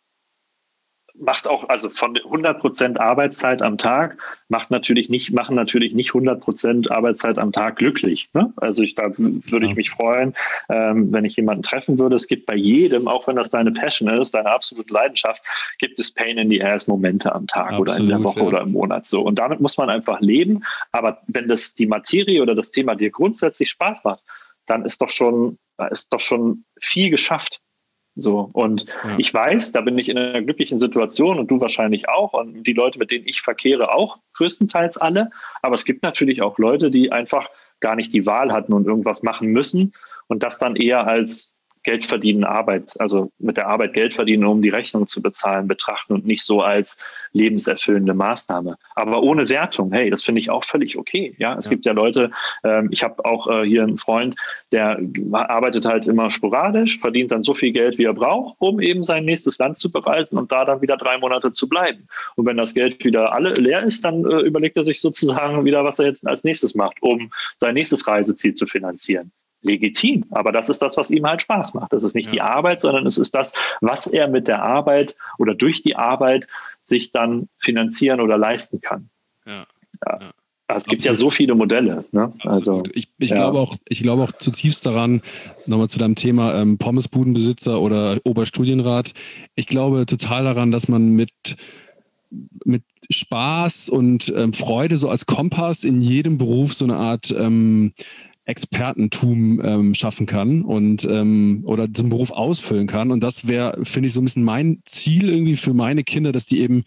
macht auch, also von hundert Prozent Arbeitszeit am Tag, macht natürlich nicht, machen natürlich nicht hundert Prozent Arbeitszeit am Tag glücklich. Ne? Also ich, da würde ich mich freuen, ähm, wenn ich jemanden treffen würde. Es gibt bei jedem, auch wenn das deine Passion ist, deine absolute Leidenschaft, gibt es Pain in the Ass Momente am Tag Absolut, oder in der Woche ja. oder im Monat. So. Und damit muss man einfach leben. Aber wenn das die Materie oder das Thema dir grundsätzlich Spaß macht, dann ist doch schon, ist doch schon viel geschafft. So, und ja. ich weiß, da bin ich in einer glücklichen Situation und du wahrscheinlich auch und die Leute, mit denen ich verkehre, auch größtenteils alle. Aber es gibt natürlich auch Leute, die einfach gar nicht die Wahl hatten und irgendwas machen müssen und das dann eher als Geld verdienen, Arbeit, also mit der Arbeit Geld verdienen, um die Rechnung zu bezahlen, betrachten und nicht so als lebenserfüllende Maßnahme. Aber ohne Wertung, hey, das finde ich auch völlig okay. Ja, es ja. gibt ja Leute, ähm, ich habe auch äh, hier einen Freund, der arbeitet halt immer sporadisch, verdient dann so viel Geld, wie er braucht, um eben sein nächstes Land zu bereisen und da dann wieder drei Monate zu bleiben. Und wenn das Geld wieder alle leer ist, dann äh, überlegt er sich sozusagen wieder, was er jetzt als nächstes macht, um sein nächstes Reiseziel zu finanzieren. Legitim, aber das ist das, was ihm halt Spaß macht. Das ist nicht ja. die Arbeit, sondern es ist das, was er mit der Arbeit oder durch die Arbeit sich dann finanzieren oder leisten kann. Ja. Ja. Ja. Es gibt Absolut. ja so viele Modelle. Ne? Also, ich ich ja. glaube auch, ich glaube auch zutiefst daran, nochmal zu deinem Thema ähm, Pommesbudenbesitzer oder Oberstudienrat. Ich glaube total daran, dass man mit mit Spaß und ähm, Freude so als Kompass in jedem Beruf so eine Art ähm, Expertentum ähm, schaffen kann und ähm, oder diesen Beruf ausfüllen kann. Und das wäre, finde ich, so ein bisschen mein Ziel irgendwie für meine Kinder, dass die eben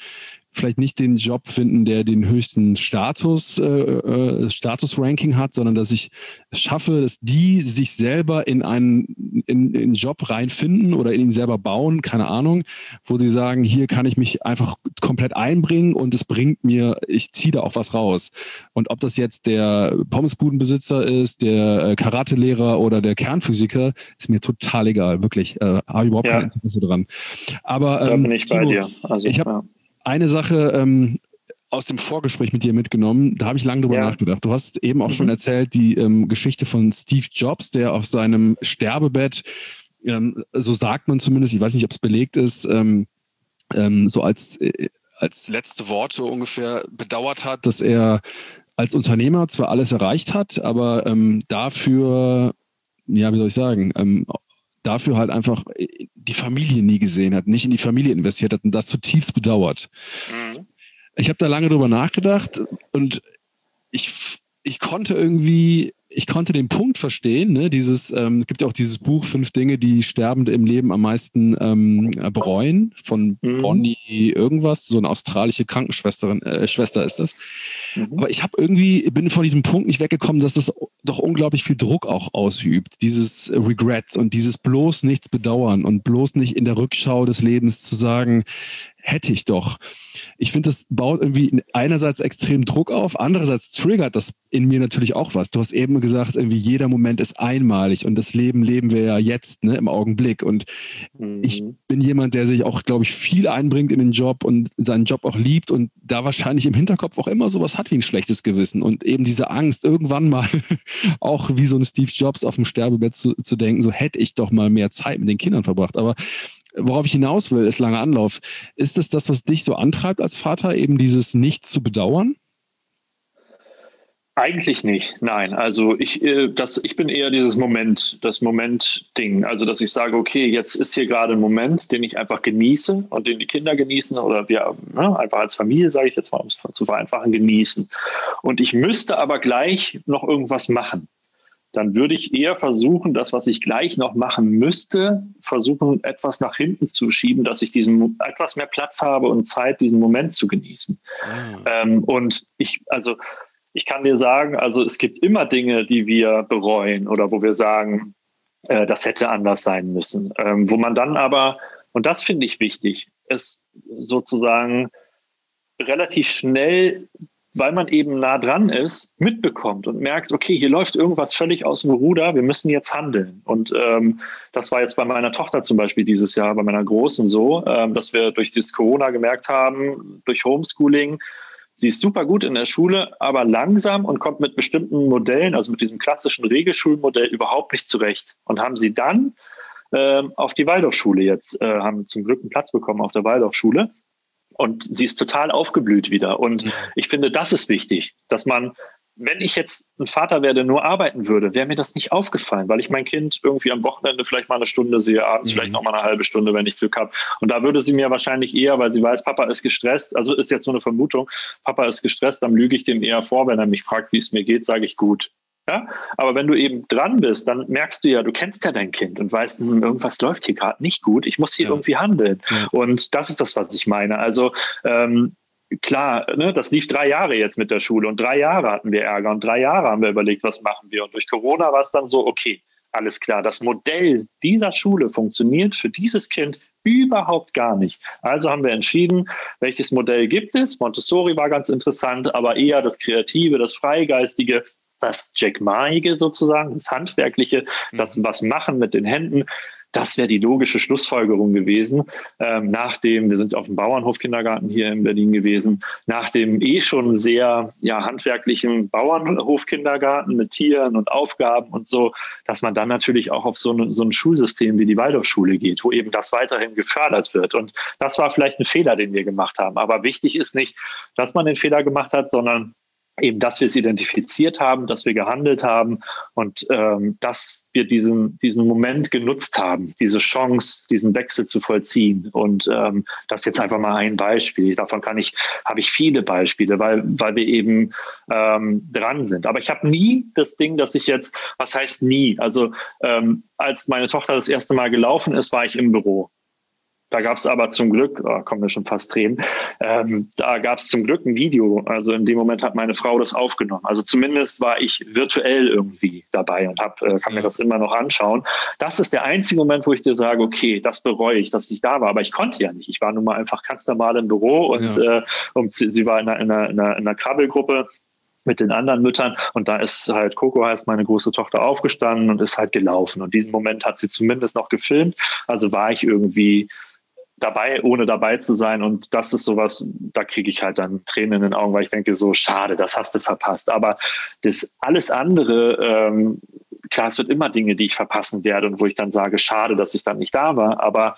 vielleicht nicht den Job finden, der den höchsten Status, äh, äh, Status-Ranking hat, sondern dass ich es schaffe, dass die sich selber in einen, in, in einen Job reinfinden oder in ihn selber bauen, keine Ahnung, wo sie sagen, hier kann ich mich einfach komplett einbringen und es bringt mir, ich ziehe da auch was raus. Und ob das jetzt der Pommesbudenbesitzer ist, der äh, Karatelehrer oder der Kernphysiker, ist mir total egal, wirklich. Äh, habe ich überhaupt Ja. kein Interesse dran. Aber Da ähm, bin ich bei Timo, dir. Also, ich habe ja. eine Sache ähm, aus dem Vorgespräch mit dir mitgenommen, da habe ich lange drüber Ja. nachgedacht. Du hast eben auch Mhm. schon erzählt, die ähm, Geschichte von Steve Jobs, der auf seinem Sterbebett, ähm, so sagt man zumindest, ich weiß nicht, ob es belegt ist, ähm, ähm, so als, äh, als letzte Worte ungefähr bedauert hat, dass er als Unternehmer zwar alles erreicht hat, aber ähm, dafür, ja, wie soll ich sagen, ähm, dafür halt einfach die Familie nie gesehen hat, nicht in die Familie investiert hat und das zutiefst bedauert. Mhm. Ich habe da lange drüber nachgedacht und ich, ich konnte irgendwie, ich konnte den Punkt verstehen, ne? Dieses, ähm, es gibt ja auch dieses Buch Fünf Dinge, die Sterbende im Leben am meisten ähm, bereuen, von Mhm. Bonnie irgendwas, so eine australische Krankenschwesterin, äh, Schwester ist das. Mhm. Aber ich habe irgendwie, bin von diesem Punkt nicht weggekommen, dass das doch unglaublich viel Druck auch ausübt. Dieses Regret und dieses bloß nichts bedauern und bloß nicht in der Rückschau des Lebens zu sagen, hätte ich doch. Ich finde, das baut irgendwie einerseits extrem Druck auf, andererseits triggert das in mir natürlich auch was. Du hast eben gesagt, irgendwie jeder Moment ist einmalig und das Leben leben wir ja jetzt, ne, im Augenblick. Und Mhm. ich bin jemand, der sich auch, glaube ich, viel einbringt in den Job und seinen Job auch liebt und da wahrscheinlich im Hinterkopf auch immer sowas hat wie ein schlechtes Gewissen und eben diese Angst, irgendwann mal auch wie so ein Steve Jobs auf dem Sterbebett zu, zu denken, so hätte ich doch mal mehr Zeit mit den Kindern verbracht. Aber worauf ich hinaus will, ist langer Anlauf. Ist es das, was dich so antreibt als Vater, eben dieses nicht zu bedauern? Eigentlich nicht, nein. Also ich, äh, das, ich bin eher dieses Moment, das Moment-Ding. Also dass ich sage, okay, jetzt ist hier gerade ein Moment, den ich einfach genieße und den die Kinder genießen oder wir ne, einfach als Familie, sage ich jetzt mal, um es zu vereinfachen, genießen. Und ich müsste aber gleich noch irgendwas machen. Dann würde ich eher versuchen, das, was ich gleich noch machen müsste, versuchen, etwas nach hinten zu schieben, dass ich diesen etwas mehr Platz habe und Zeit, diesen Moment zu genießen. Mhm. Ähm, und ich, also ich kann dir sagen, also es gibt immer Dinge, die wir bereuen oder wo wir sagen, äh, das hätte anders sein müssen. Ähm, wo man dann aber, und das finde ich wichtig, es sozusagen relativ schnell, weil man eben nah dran ist, mitbekommt und merkt, okay, hier läuft irgendwas völlig aus dem Ruder, wir müssen jetzt handeln. Und ähm, das war jetzt bei meiner Tochter zum Beispiel dieses Jahr, bei meiner Großen so, ähm, dass wir durch das Corona gemerkt haben, durch Homeschooling, sie ist super gut in der Schule, aber langsam und kommt mit bestimmten Modellen, also mit diesem klassischen Regelschulmodell überhaupt nicht zurecht. Und haben sie dann ähm, auf die Waldorfschule jetzt, äh, haben zum Glück einen Platz bekommen auf der Waldorfschule. Und sie ist total aufgeblüht wieder. Und ich finde, das ist wichtig, dass man, wenn ich jetzt ein Vater wäre, der nur arbeiten würde, wäre mir das nicht aufgefallen, weil ich mein Kind irgendwie am Wochenende vielleicht mal eine Stunde sehe, abends mhm. vielleicht noch mal eine halbe Stunde, wenn ich Glück habe. Und da würde sie mir wahrscheinlich eher, weil sie weiß, Papa ist gestresst, also ist jetzt nur eine Vermutung, Papa ist gestresst, dann lüge ich dem eher vor, wenn er mich fragt, wie es mir geht, sage ich gut. Ja? Aber wenn du eben dran bist, dann merkst du ja, du kennst ja dein Kind und weißt, hm, irgendwas läuft hier gerade nicht gut, ich muss hier ja. irgendwie handeln. Ja. Und das ist das, was ich meine. Also ähm, klar, ne, das lief drei Jahre jetzt mit der Schule und drei Jahre hatten wir Ärger und drei Jahre haben wir überlegt, was machen wir. Und durch Corona war es dann so, okay, alles klar, das Modell dieser Schule funktioniert für dieses Kind überhaupt gar nicht. Also haben wir entschieden, welches Modell gibt es. Montessori war ganz interessant, aber eher das Kreative, das Freigeistige, das Jack-Maige sozusagen, das Handwerkliche, das was machen mit den Händen, das wäre die logische Schlussfolgerung gewesen. Ähm, nach dem, wir sind auf dem Bauernhofkindergarten hier in Berlin gewesen, nach dem eh schon sehr ja, handwerklichen Bauernhofkindergarten mit Tieren und Aufgaben und so, dass man dann natürlich auch auf so, eine, so ein Schulsystem wie die Waldorfschule geht, wo eben das weiterhin gefördert wird. Und das war vielleicht ein Fehler, den wir gemacht haben. Aber wichtig ist nicht, dass man den Fehler gemacht hat, sondern eben, dass wir es identifiziert haben, dass wir gehandelt haben und ähm, dass wir diesen, diesen Moment genutzt haben, diese Chance, diesen Wechsel zu vollziehen. Und ähm, das ist jetzt einfach mal ein Beispiel. Davon kann ich, habe ich viele Beispiele, weil, weil wir eben ähm, dran sind. Aber ich habe nie das Ding, dass ich jetzt, was heißt nie? Also ähm, als meine Tochter das erste Mal gelaufen ist, war ich im Büro. Da gab es aber zum Glück, oh, kommen wir schon fast Tränen, ähm, da gab es zum Glück ein Video. Also in dem Moment hat meine Frau das aufgenommen. Also zumindest war ich virtuell irgendwie dabei und hab, äh, kann mir das immer noch anschauen. Das ist der einzige Moment, wo ich dir sage, okay, das bereue ich, dass ich da war. Aber ich konnte ja nicht. Ich war nun mal einfach ganz normal im Büro und, ja. äh, und sie, sie war in einer, in einer, in einer Krabbelgruppe mit den anderen Müttern und da ist halt, Coco heißt meine große Tochter, aufgestanden und ist halt gelaufen. Und diesen Moment hat sie zumindest noch gefilmt. Also war ich irgendwie dabei, ohne dabei zu sein. Und das ist sowas, da kriege ich halt dann Tränen in den Augen, weil ich denke, so schade, das hast du verpasst. Aber das alles andere, ähm, klar, es wird immer Dinge, die ich verpassen werde und wo ich dann sage, schade, dass ich dann nicht da war. Aber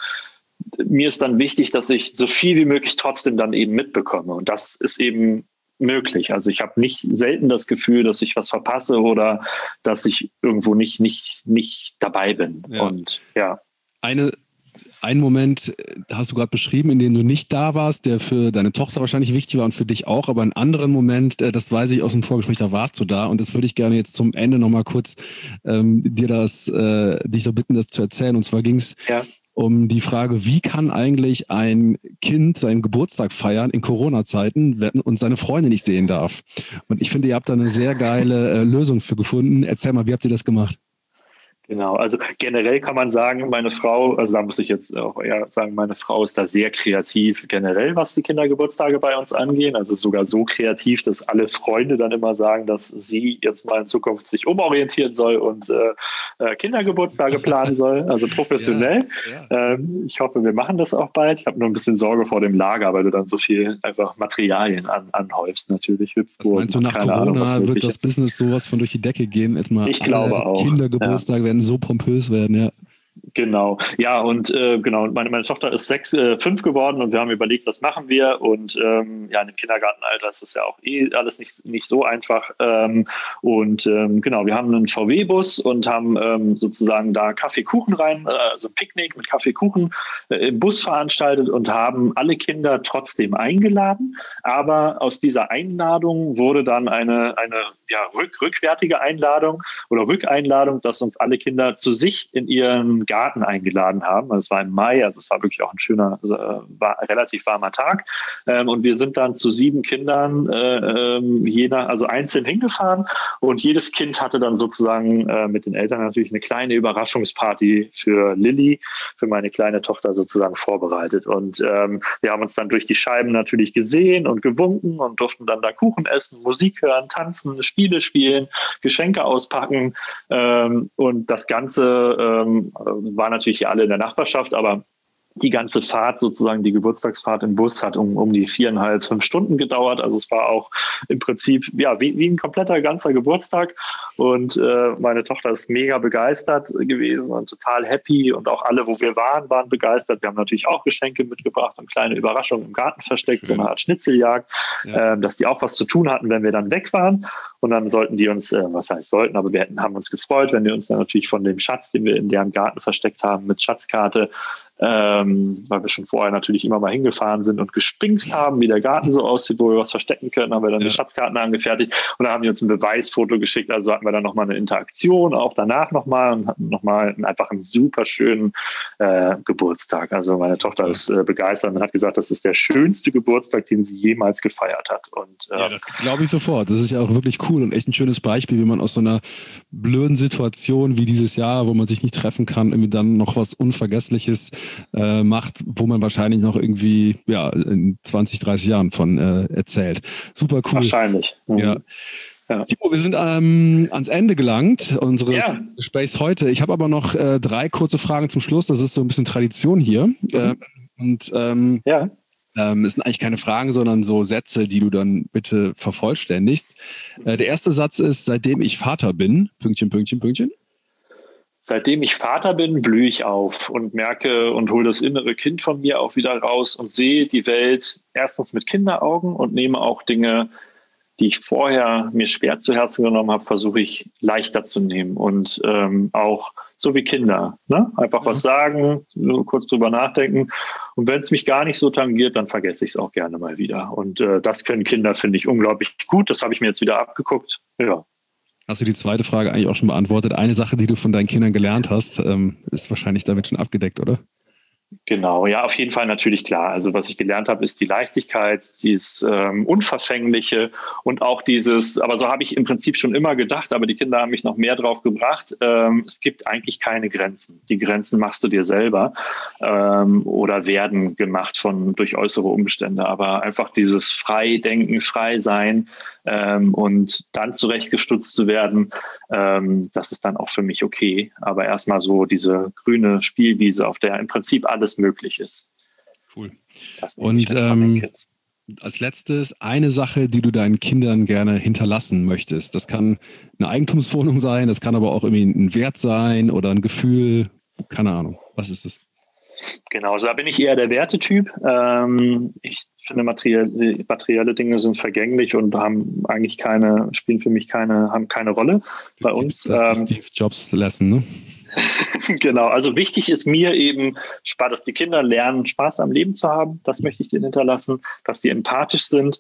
mir ist dann wichtig, dass ich so viel wie möglich trotzdem dann eben mitbekomme. Und das ist eben möglich. Also ich habe nicht selten das Gefühl, dass ich was verpasse oder dass ich irgendwo nicht, nicht, nicht dabei bin. Ja. Und ja. Eine Einen Moment hast du gerade beschrieben, in dem du nicht da warst, der für deine Tochter wahrscheinlich wichtig war und für dich auch, aber einen anderen Moment, das weiß ich aus dem Vorgespräch, da warst du da und das würde ich gerne jetzt zum Ende nochmal kurz ähm, dir das, äh, dich so bitten, das zu erzählen. Und zwar ging es ja. um die Frage, wie kann eigentlich ein Kind seinen Geburtstag feiern in Corona-Zeiten, wenn und seine Freunde nicht sehen darf? Und ich finde, ihr habt da eine sehr geile äh, Lösung für gefunden. Erzähl mal, wie habt ihr das gemacht? Genau, also generell kann man sagen, meine Frau, also da muss ich jetzt auch eher sagen, meine Frau ist da sehr kreativ generell, was die Kindergeburtstage bei uns angehen. Also sogar so kreativ, dass alle Freunde dann immer sagen, dass sie jetzt mal in Zukunft sich umorientieren soll und äh, Kindergeburtstage planen soll, also professionell. Ja, ja. Ähm, ich hoffe, wir machen das auch bald. Ich habe nur ein bisschen Sorge vor dem Lager, weil du dann so viel einfach Materialien an, anhäufst natürlich. Was meinst du, nach Corona Ahnung, wird das Business sowas von durch die Decke gehen? Jetzt mal ich glaube auch. Kindergeburtstage ja. werden so pompös werden, ja. Genau, ja und äh, genau, meine, meine Tochter ist sechs, äh, fünf geworden und wir haben überlegt, was machen wir und ähm, ja, im Kindergartenalter ist das ja auch eh alles nicht, nicht so einfach ähm, und ähm, genau, wir haben einen V W-Bus und haben ähm, sozusagen da Kaffeekuchen rein, äh, also ein Picknick mit Kaffeekuchen äh, im Bus veranstaltet und haben alle Kinder trotzdem eingeladen, aber aus dieser Einladung wurde dann eine, eine ja, rück, rückwärtige Einladung oder Rückeinladung, dass uns alle Kinder zu sich in ihren Garten eingeladen haben. Es war im Mai, also es war wirklich auch ein schöner, also, äh, war relativ warmer Tag. Ähm, und wir sind dann zu sieben Kindern, äh, ähm, jeder, also einzeln hingefahren und jedes Kind hatte dann sozusagen äh, mit den Eltern natürlich eine kleine Überraschungsparty für Lilly, für meine kleine Tochter sozusagen vorbereitet. Und ähm, wir haben uns dann durch die Scheiben natürlich gesehen und gewunken und durften dann da Kuchen essen, Musik hören, tanzen, Spiele spielen, Geschenke auspacken ähm, und das Ganze ähm, war natürlich hier alle in der Nachbarschaft, aber die ganze Fahrt sozusagen, die Geburtstagsfahrt im Bus hat um, um die viereinhalb, fünf Stunden gedauert. Also es war auch im Prinzip ja wie, wie ein kompletter ganzer Geburtstag. Und äh, meine Tochter ist mega begeistert gewesen und total happy. Und auch alle, wo wir waren, waren begeistert. Wir haben natürlich auch Geschenke mitgebracht und kleine Überraschungen im Garten versteckt, Schön. So eine Art Schnitzeljagd, ja. äh, dass die auch was zu tun hatten, wenn wir dann weg waren. Und dann sollten die uns, äh, was heißt sollten, aber wir hätten, haben uns gefreut, wenn die uns dann natürlich von dem Schatz, den wir in deren Garten versteckt haben, mit Schatzkarte, Ähm, weil wir schon vorher natürlich immer mal hingefahren sind und gespingst haben, wie der Garten so aussieht, wo wir was verstecken können, haben wir dann ja. die Schatzkarten angefertigt und dann haben die uns ein Beweisfoto geschickt, also hatten wir dann nochmal eine Interaktion, auch danach nochmal und hatten nochmal einfach einen super schönen äh, Geburtstag. Also meine Tochter ist äh, begeistert und hat gesagt, das ist der schönste Geburtstag, den sie jemals gefeiert hat. Und, äh, ja, das glaube ich sofort. Das ist ja auch wirklich cool und echt ein schönes Beispiel, wie man aus so einer blöden Situation wie dieses Jahr, wo man sich nicht treffen kann, irgendwie dann noch was Unvergessliches Äh, macht, wo man wahrscheinlich noch irgendwie ja, in zwanzig, dreißig Jahren von äh, erzählt. Super cool. Wahrscheinlich. Mhm. Ja. Ja. Timo, wir sind ähm, ans Ende gelangt unseres ja. Gesprächs heute. Ich habe aber noch äh, drei kurze Fragen zum Schluss. Das ist so ein bisschen Tradition hier. Mhm. Äh, und ähm, ja. ähm, es sind eigentlich keine Fragen, sondern so Sätze, die du dann bitte vervollständigst. Äh, der erste Satz ist, seitdem ich Vater bin, Pünktchen, Pünktchen, Pünktchen. Seitdem ich Vater bin, blühe ich auf und merke und hole das innere Kind von mir auch wieder raus und sehe die Welt erstens mit Kinderaugen und nehme auch Dinge, die ich vorher mir schwer zu Herzen genommen habe, versuche ich leichter zu nehmen und ähm, auch so wie Kinder, ne? Einfach ja. was sagen, nur kurz drüber nachdenken und wenn es mich gar nicht so tangiert, dann vergesse ich es auch gerne mal wieder und äh, das können Kinder, finde ich, unglaublich gut. Das habe ich mir jetzt wieder abgeguckt. Ja. Hast du die zweite Frage eigentlich auch schon beantwortet? Eine Sache, die du von deinen Kindern gelernt hast, ähm, ist wahrscheinlich damit schon abgedeckt, oder? Genau, ja, auf jeden Fall natürlich klar. Also was ich gelernt habe, ist die Leichtigkeit, dieses ähm, Unverfängliche und auch dieses, aber so habe ich im Prinzip schon immer gedacht, aber die Kinder haben mich noch mehr drauf gebracht, ähm, es gibt eigentlich keine Grenzen. Die Grenzen machst du dir selber ähm, oder werden gemacht von durch äußere Umstände, aber einfach dieses Freidenken, Freisein ähm, und dann zurechtgestutzt zu werden, ähm, das ist dann auch für mich okay. Aber erstmal so diese grüne Spielwiese, auf der im Prinzip alles möglich ist. Cool. Und ähm, als letztes eine Sache, die du deinen Kindern gerne hinterlassen möchtest. Das kann eine Eigentumswohnung sein, das kann aber auch irgendwie ein Wert sein oder ein Gefühl, keine Ahnung. Was ist es? Genau, so da bin ich eher der Wertetyp. Ähm, ich finde, materielle, materielle Dinge sind vergänglich und haben eigentlich keine, spielen für mich keine, haben keine Rolle bei uns. Das ist die Steve Jobs Lesson, ne? Genau, also wichtig ist mir eben, dass die Kinder lernen, Spaß am Leben zu haben. Das möchte ich denen hinterlassen, dass die empathisch sind,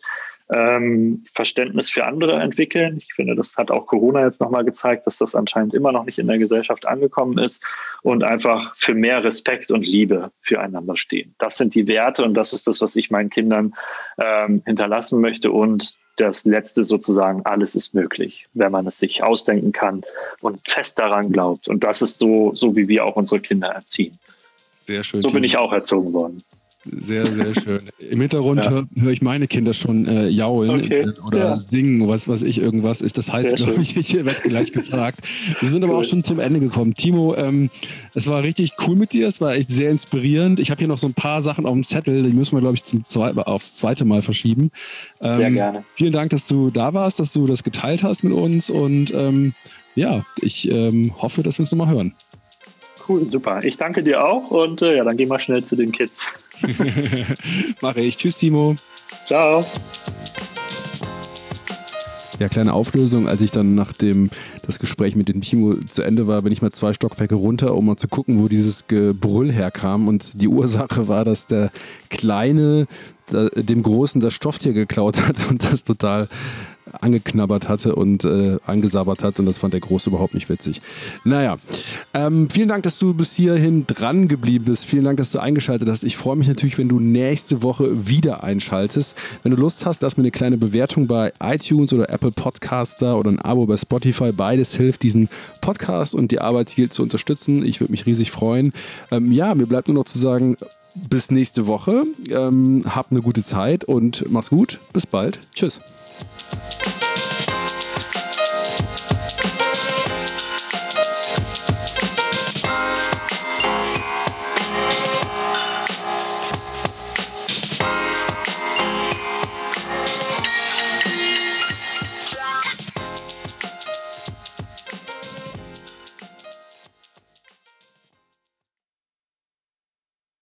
ähm, Verständnis für andere entwickeln. Ich finde, das hat auch Corona jetzt nochmal gezeigt, dass das anscheinend immer noch nicht in der Gesellschaft angekommen ist und einfach für mehr Respekt und Liebe füreinander stehen. Das sind die Werte und das ist das, was ich meinen Kindern ähm, hinterlassen möchte und das Letzte sozusagen, alles ist möglich, wenn man es sich ausdenken kann und fest daran glaubt. Und das ist so, so wie wir auch unsere Kinder erziehen. Sehr schön. So bin ich auch erzogen worden. Sehr, sehr schön. Im Hintergrund ja. höre hör ich meine Kinder schon äh, jaulen okay. oder ja. singen, was weiß ich, irgendwas ist. Das heißt, glaube ich, ich werde gleich gefragt. Wir sind aber cool. auch schon zum Ende gekommen. Timo, ähm, es war richtig cool mit dir. Es war echt sehr inspirierend. Ich habe hier noch so ein paar Sachen auf dem Zettel, die müssen wir, glaube ich, zum zwei, aufs zweite Mal verschieben. Ähm, sehr gerne. Vielen Dank, dass du da warst, dass du das geteilt hast mit uns und ähm, ja, ich ähm, hoffe, dass wir uns nochmal hören. Cool, super. Ich danke dir auch und äh, ja, dann gehen wir schnell zu den Kids. Mache ich. Tschüss, Timo. Ciao. Ja, kleine Auflösung. Als ich dann, nachdem das Gespräch mit dem Timo zu Ende war, bin ich mal zwei Stockwerke runter, um mal zu gucken, wo dieses Gebrüll herkam. Und die Ursache war, dass der Kleine dem Großen das Stofftier geklaut hat und das total angeknabbert hatte und äh, angesabbert hat und das fand der Große überhaupt nicht witzig. Naja, ähm, vielen Dank, dass du bis hierhin dran geblieben bist. Vielen Dank, dass du eingeschaltet hast. Ich freue mich natürlich, wenn du nächste Woche wieder einschaltest. Wenn du Lust hast, lass mir eine kleine Bewertung bei iTunes oder Apple Podcaster oder ein Abo bei Spotify. Beides hilft, diesen Podcast und die Arbeit hier zu unterstützen. Ich würde mich riesig freuen. Ähm, ja, mir bleibt nur noch zu sagen, bis nächste Woche. Ähm, hab eine gute Zeit und mach's gut. Bis bald. Tschüss.